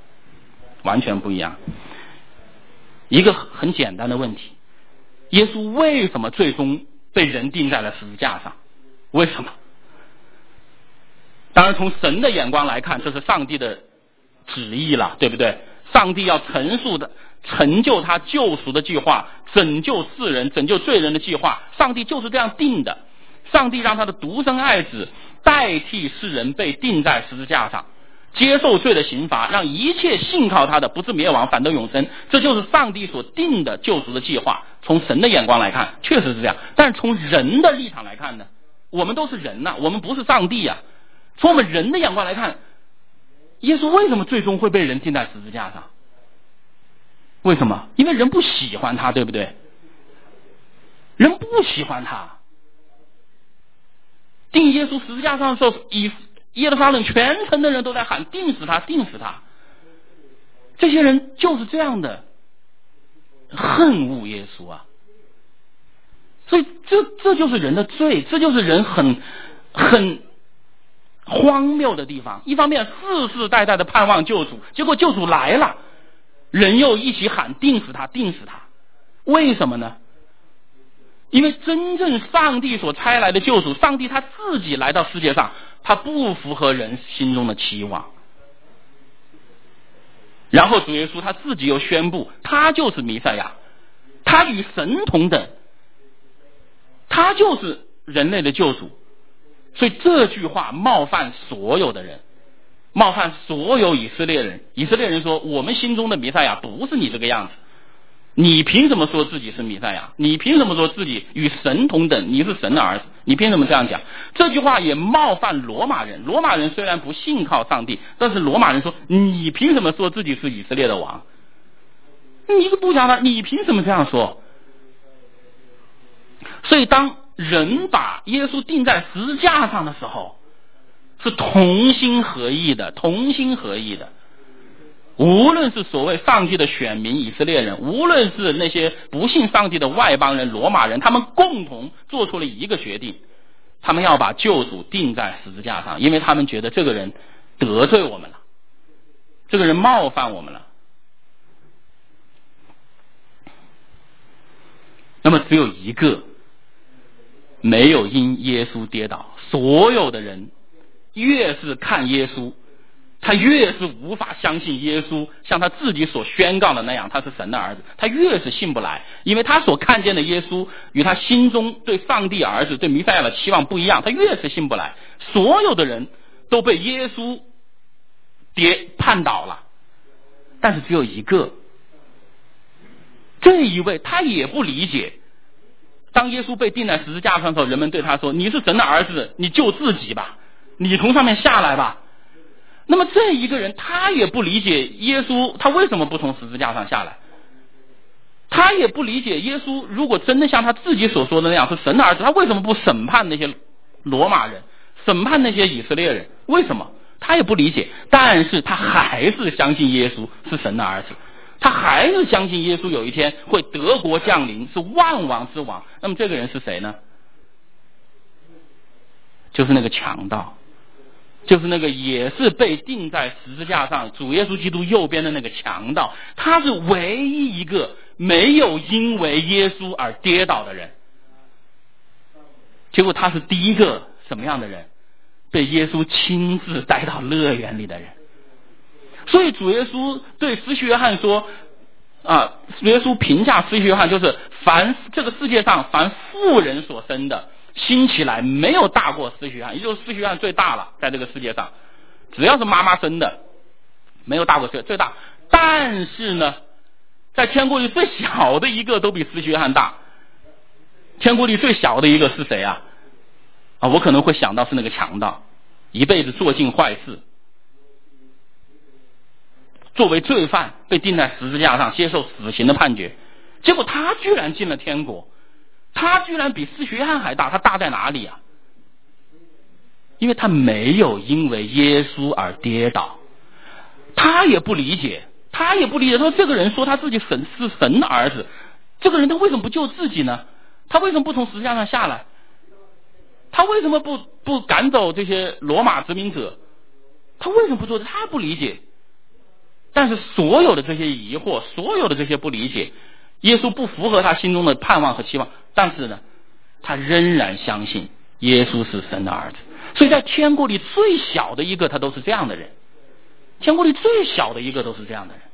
一个很简单的问题，耶稣为什么最终被人钉在了十字架上？为什么？当然从神的眼光来看，这是上帝的旨意了，对不对？上帝要成就他救赎的计划，拯救世人，拯救罪人的计划，上帝就是这样定的。上帝让他的独生爱子代替世人被钉在十字架上，接受罪的刑罚，让一切信靠他的不至灭亡，反得永生。这就是上帝所定的救赎的计划。从神的眼光来看确实是这样，但是从人的立场来看呢？我们都是人呐，我们不是上帝啊。从我们人的眼光来看，耶稣为什么最终会被人钉在十字架上？为什么？因为人不喜欢他，对不对？人不喜欢他。钉耶稣十字架上的时候，耶路撒冷全城的人都在喊钉死他，钉死他。这些人就是这样的恨恶耶稣啊。所以这就是人的罪，这就是人很荒谬的地方。一方面世世代代的盼望救主，结果救主来了，人又一起喊钉死他，钉死他。为什么呢？因为真正上帝所差来的救主，上帝他自己来到世界上，他不符合人心中的期望。然后主耶稣他自己又宣布，他就是弥赛亚，他与神同等，他就是人类的救主。所以这句话冒犯所有的人，冒犯所有以色列人。以色列人说，我们心中的弥赛亚不是你这个样子，你凭什么说自己是弥赛亚？你凭什么说自己与神同等？你是神的儿子，你凭什么这样讲？这句话也冒犯罗马人。罗马人虽然不信靠上帝，但是罗马人说，你凭什么说自己是以色列的王？你个不讲的，你凭什么这样说？所以当人把耶稣钉在十字架上的时候，是同心合意的。无论是所谓上帝的选民以色列人，无论是那些不信上帝的外邦人罗马人，他们共同做出了一个决定，他们要把救主钉在十字架上，因为他们觉得这个人得罪我们了，这个人冒犯我们了。那么只有一个没有因耶稣跌倒，所有的人越是看耶稣， 他越是无法相信耶稣像他自己所宣告的那样他是神的儿子，他越是信不来，因为他所看见的耶稣与他心中对上帝儿子对弥赛亚的期望不一样，他越是信不来。所有的人都被耶稣绊倒了，但是只有一个，这一位他也不理解，当耶稣被钉在十字架上的时候，人们对他说，你是神的儿子，你救自己吧，你从上面下来吧。那么这一个人他也不理解耶稣他为什么不从十字架上下来，他也不理解耶稣如果真的像他自己所说的那样是神的儿子，他为什么不审判那些罗马人，审判那些以色列人，为什么他也不理解，但是他还是相信耶稣是神的儿子，他还是相信耶稣有一天会得国降临，是万王之王。那么这个人是谁呢？就是那个强盗，就是那个也是被钉在十字架上主耶稣基督右边的那个强盗，他是唯一一个没有因为耶稣而跌倒的人。结果他是第一个什么样的人？被耶稣亲自带到乐园里的人。所以主耶稣对施洗约翰说主耶稣评价施洗约翰就是这个世界上凡妇人所生的兴起来没有大过施洗约翰，也就是施洗约翰最大了，在这个世界上只要是妈妈生的没有大过最大。但是呢，在天国里最小的一个都比施洗约翰大。天国里最小的一个是谁啊？我可能会想到是那个强盗，一辈子做尽坏事，作为罪犯被钉在十字架上接受死刑的判决，结果他居然进了天国，他居然比施洗约翰还大。他大在哪里啊？因为他没有因为耶稣而跌倒，他也不理解说这个人说他自己是神的儿子，这个人他为什么不救自己呢？他为什么不从十字架上下来？他为什么不赶走这些罗马殖民者？他为什么不做？他不理解。但是所有的这些疑惑，所有的这些不理解，耶稣不符合他心中的盼望和期望，但是呢，他仍然相信耶稣是神的儿子。所以在天国里最小的一个他都是这样的人，天国里最小的一个都是这样的人。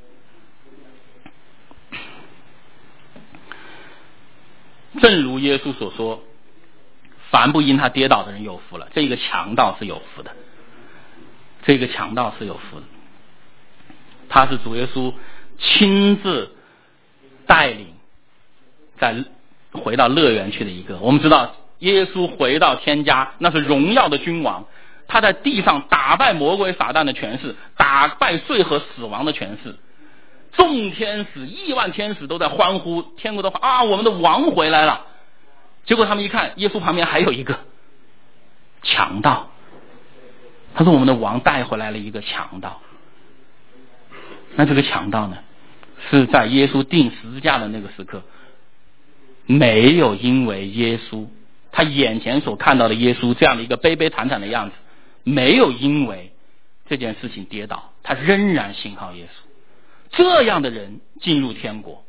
正如耶稣所说，凡不因他跌倒的人有福了。这个强盗是有福的，这个强盗是有福的，他是主耶稣亲自带领回到乐园去的一个。我们知道耶稣回到天家，那是荣耀的君王，他在地上打败魔鬼撒旦的权势，打败罪和死亡的权势，众天使亿万天使都在欢呼，天国的话我们的王回来了。结果他们一看，耶稣旁边还有一个强盗，他说我们的王带回来了一个强盗。那这个强盗呢，是在耶稣钉十字架的那个时刻，没有因为耶稣他眼前所看到的耶稣这样的一个悲悲惨惨的样子，没有因为这件事情跌倒，他仍然信靠耶稣。这样的人进入天国。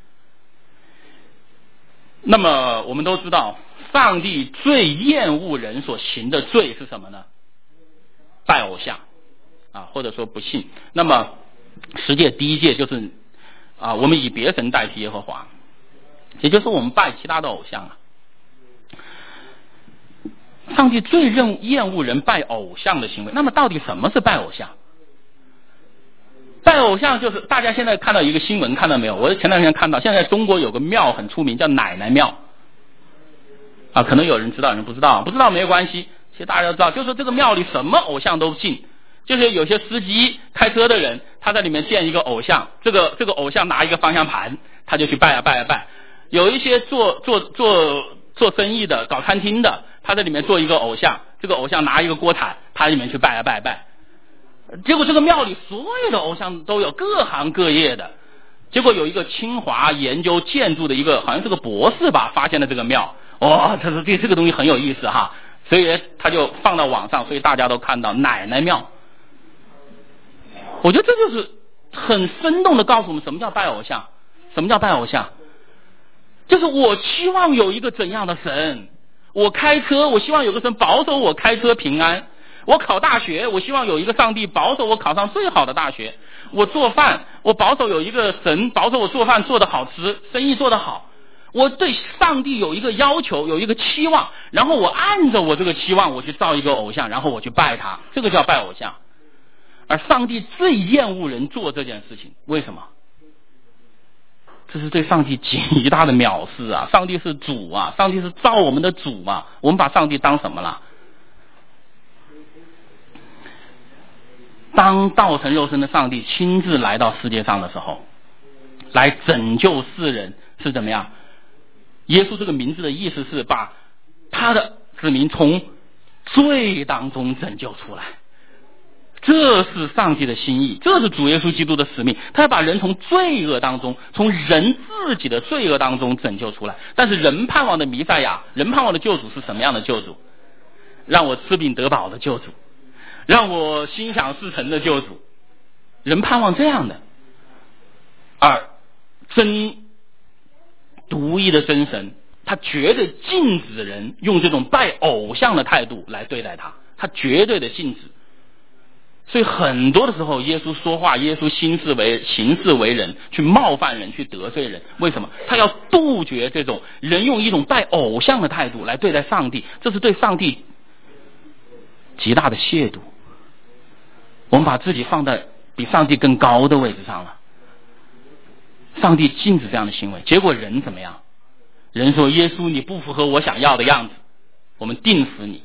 那么我们都知道，上帝最厌恶人所行的罪是什么呢？拜偶像或者说不信。那么十诫第一诫就是我们以别神代替耶和华，也就是我们拜其他的偶像上帝最厌恶人拜偶像的行为。那么到底什么是拜偶像？拜偶像就是大家现在看到一个新闻，看到没有？我前段时间看到，现在中国有个庙很出名，叫奶奶庙可能有人知道，有人不知道，不知道没有关系，其实大家都知道，就是这个庙里什么偶像都信。就是有些司机开车的人，他在里面建一个偶像，这个偶像拿一个方向盘，他就去拜拜。有一些做生意的，搞餐厅的，他在里面做一个偶像，这个偶像拿一个锅铲，他里面去拜。结果这个庙里所有的偶像都有，各行各业的。结果有一个清华研究建筑的一个好像是个博士吧，发现了这个庙，他说这个东西很有意思所以他就放到网上，所以大家都看到奶奶庙。我觉得这就是很生动的告诉我们什么叫拜偶像。什么叫拜偶像？就是我期望有一个怎样的神，我开车我希望有个神保守我开车平安， 我考大学，我希望有一个上帝保守我考上最好的大学。我做饭，我保守有一个神保守我做饭做得好吃，生意做得好。我对上帝有一个要求，有一个期望，然后我按着我这个期望，我去造一个偶像，然后我去拜他，这个叫拜偶像。而上帝最厌恶人做这件事情，为什么？这是对上帝极大的藐视啊！上帝是主啊，上帝是造我们的主啊，我们把上帝当什么了？当道成肉身的上帝亲自来到世界上的时候，来拯救世人，是怎么样？耶稣这个名字的意思是把他的子民从罪当中拯救出来，这是上帝的心意，这是主耶稣基督的使命，他要把人从罪恶当中，从人自己的罪恶当中拯救出来。但是人盼望的弥赛亚，人盼望的救主是什么样的救主？让我吃饼得饱的救主，让我心想事成的救主，人盼望这样的。而真独一的真神，他绝对禁止人用这种拜偶像的态度来对待他，他绝对的禁止。所以很多的时候耶稣说话，耶稣行事为人，去冒犯人，去得罪人。为什么？他要杜绝这种人用一种拜偶像的态度来对待上帝，这是对上帝极大的亵渎。我们把自己放在比上帝更高的位置上了，上帝禁止这样的行为，结果人怎么样？人说耶稣你不符合我想要的样子，我们定死你。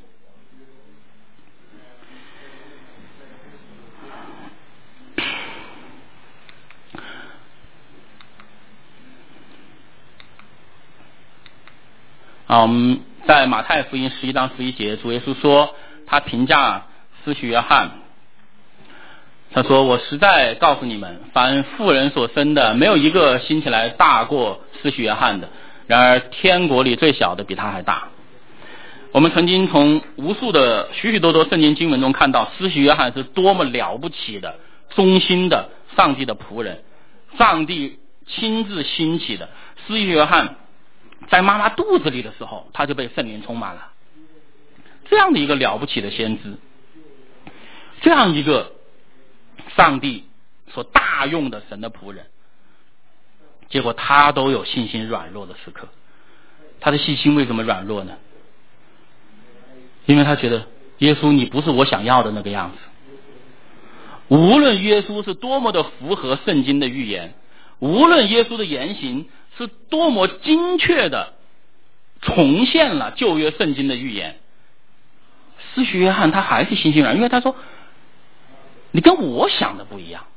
我们在马太福音11章11节，主耶稣说，他评价施洗约翰，他说，我实在告诉你们，凡妇人所生的，没有一个兴起来大过施洗约翰的，然而天国里最小的比他还大。我们曾经从无数的许许多多圣经经文中看到，施洗约翰是多么了不起的忠心的上帝的仆人，上帝亲自兴起的。施洗约翰在妈妈肚子里的时候，他就被圣灵充满了，这样的一个了不起的先知，这样一个上帝所大用的神的仆人，结果他都有信心软弱的时刻。他的信心为什么软弱呢？因为他觉得耶稣你不是我想要的那个样子。无论耶稣是多么的符合圣经的预言，无论耶稣的言行是多么精确的重现了旧约圣经的预言，施洗约翰他还是信心软弱，因为他说你跟我想的不一样。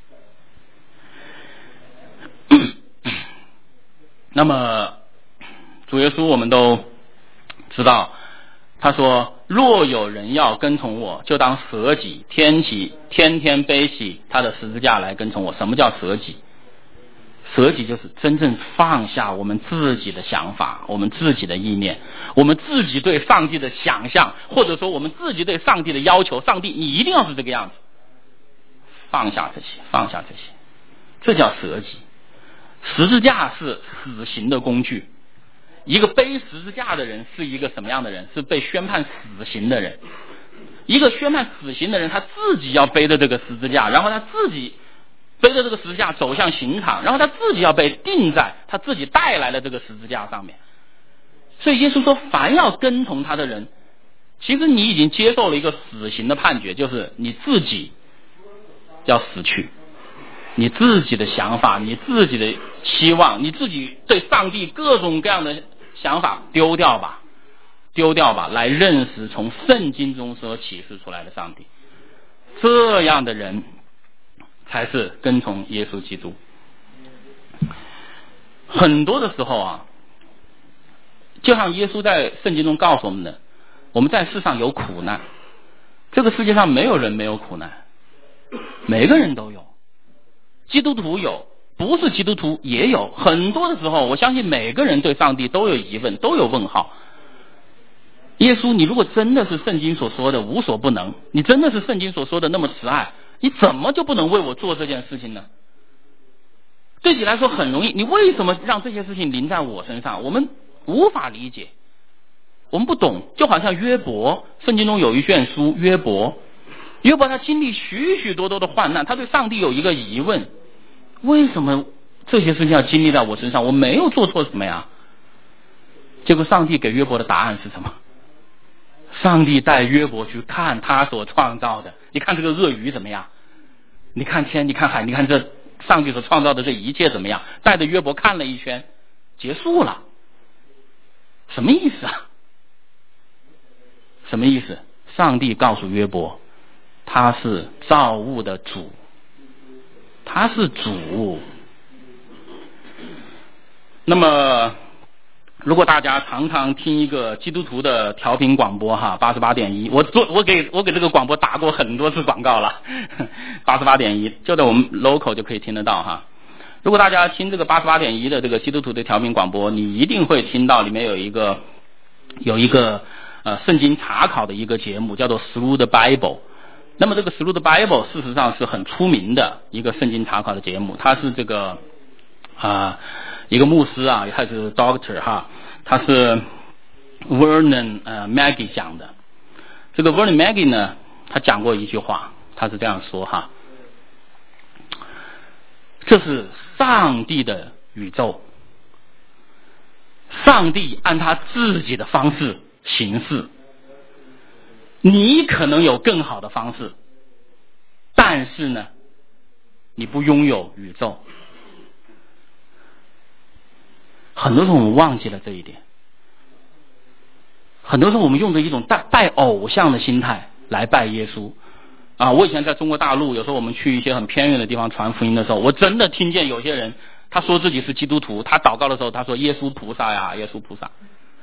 那么主耶稣我们都知道，他说若有人要跟从我，就当舍己，天天背起他的十字架来跟从我。什么叫舍己？舍己就是真正放下我们自己的想法，我们自己的意念，我们自己对上帝的想象，或者说我们自己对上帝的要求，上帝你一定要是这个样子，放下这些，这叫舍己。十字架是死刑的工具，一个背十字架的人是一个什么样的人？是被宣判死刑的人。一个宣判死刑的人，他自己要背着这个十字架，然后他自己背着这个十字架走向刑场，然后他自己要被钉在他自己带来的这个十字架上面。所以耶稣说，凡要跟从他的人，其实你已经接受了一个死刑的判决，就是你自己要死去，你自己的想法，你自己的期望，你自己对上帝各种各样的想法丢掉吧，来认识从圣经中所启示出来的上帝。这样的人才是跟从耶稣基督。很多的时候啊，就像耶稣在圣经中告诉我们的，我们在世上有苦难，这个世界上没有人没有苦难，每个人都有，基督徒有，不是基督徒也有。很多的时候我相信每个人对上帝都有疑问，都有问号。耶稣你如果真的是圣经所说的无所不能，你真的是圣经所说的那么慈爱，你怎么就不能为我做这件事情呢？对你来说很容易，你为什么让这些事情临在我身上？我们无法理解。 我们不懂，就好像约伯，圣经中有一卷书约伯他经历许许多多的患难，他对上帝有一个疑问，为什么这些事情要经历在我身上？我没有做错什么呀。结果上帝给约伯的答案是什么？上帝带约伯去看他所创造的，你看这个鳄鱼怎么样？你看天，你看海，你看这上帝所创造的这一切怎么样？带着约伯看了一圈，结束了。什么意思啊？什么意思？上帝告诉约伯，他是造物的主，他是主。那么如果大家常常听一个基督徒的调频广播哈，88.1，我给这个广播打过很多次广告了，88.1就在我们 local 就可以听得到哈。如果大家听这个88.1的这个基督徒的调频广播，你一定会听到里面有一个圣经查考的一个节目，叫做 Through the Bible。那么这个 Through the Bible 事实上是很出名的一个圣经查考的节目，它是这个一个牧师啊，他是 Doctor 哈，他是 Vernon Maggie 讲的。这个 Vernon Maggie 呢，他讲过一句话，他是这样说哈：这是上帝的宇宙，上帝按他自己的方式行事，你可能有更好的方式，但是呢，你不拥有宇宙。很多时候我们忘记了这一点，很多时候我们用着一种拜偶像的心态来拜耶稣啊！我以前在中国大陆，有时候我们去一些很偏远的地方传福音的时候，我真的听见有些人他说自己是基督徒，他祷告的时候他说耶稣菩萨呀，耶稣菩萨。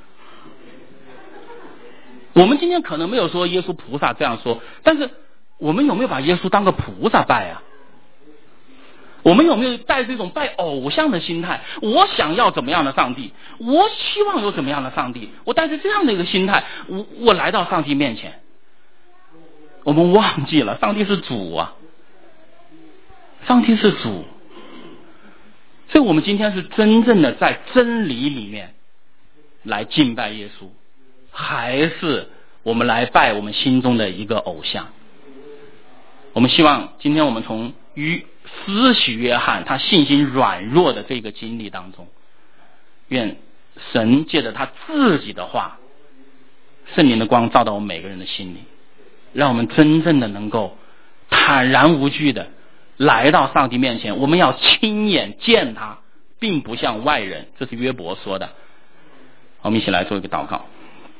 我们今天可能没有说耶稣菩萨这样说，但是我们有没有把耶稣当个菩萨拜啊？我们有没有带这种拜偶像的心态？我想要怎么样的上帝，我希望有怎么样的上帝，我带着这样的一个心态，我来到上帝面前。我们忘记了上帝是主啊，上帝是主。所以我们今天是真正的在真理里面来敬拜耶稣，还是我们来拜我们心中的一个偶像？我们希望今天我们从施洗约翰他信心软弱的这个经历当中，愿神借着他自己的话，圣灵的光照到我们每个人的心里，让我们真正的能够坦然无惧的来到上帝面前。我们要亲眼见他，并不像外人，这是约伯说的。我们一起来做一个祷告。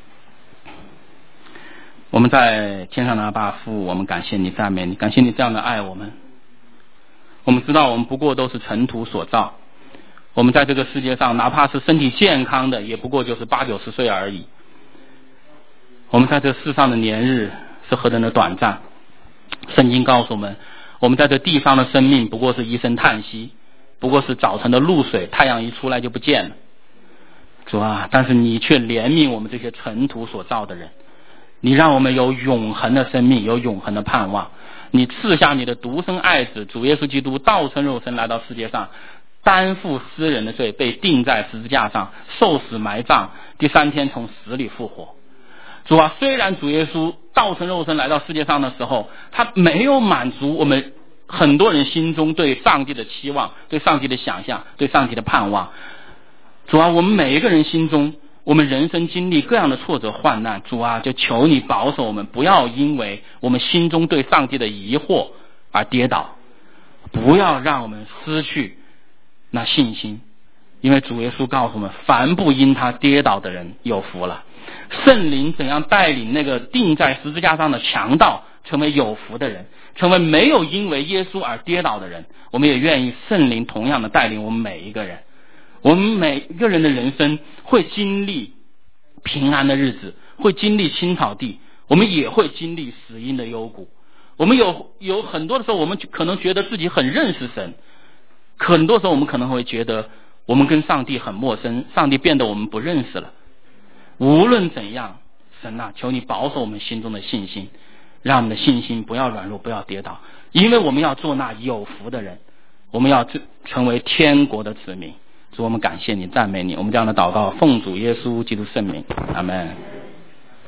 我们在天上的阿爸父，我们感谢你，赞美你，感谢你这样的爱我们。我们知道我们不过都是尘土所造，我们在这个世界上哪怕是身体健康的，也不过就是80-90岁而已。我们在这世上的年日是何等的短暂。圣经告诉我们，我们在这地上的生命不过是一声叹息，不过是早晨的露水，太阳一出来就不见了。主啊，但是你却怜悯我们这些尘土所造的人，你让我们有永恒的生命，有永恒的盼望。你赐下你的独生爱子主耶稣基督道成肉身来到世界上，担负私人的罪，被钉在十字架上，受死埋葬，第3天从死里复活。主啊，虽然主耶稣道成肉身来到世界上的时候，他没有满足我们很多人心中对上帝的期望，对上帝的想象，对上帝的盼望。主啊，我们每一个人心中，我们人生经历各样的挫折患难，主啊，就求你保守我们，不要因为我们心中对上帝的疑惑而跌倒，不要让我们失去那信心。因为主耶稣告诉我们，凡不因他跌倒的人有福了。圣灵怎样带领那个钉在十字架上的强盗成为有福的人，成为没有因为耶稣而跌倒的人，我们也愿意圣灵同样的带领我们每一个人。我们每一个人的人生会经历平安的日子，会经历青草地，我们也会经历死荫的幽谷。我们有很多的时候，我们可能觉得自己很认识神，很多时候我们可能会觉得我们跟上帝很陌生，上帝变得我们不认识了。无论怎样，神啊，求你保守我们心中的信心，让我们的信心不要软弱，不要跌倒，因为我们要做那有福的人，我们要成为天国的子民。主，我们感谢你，赞美你，我们这样的祷告奉主耶稣基督圣名，阿们。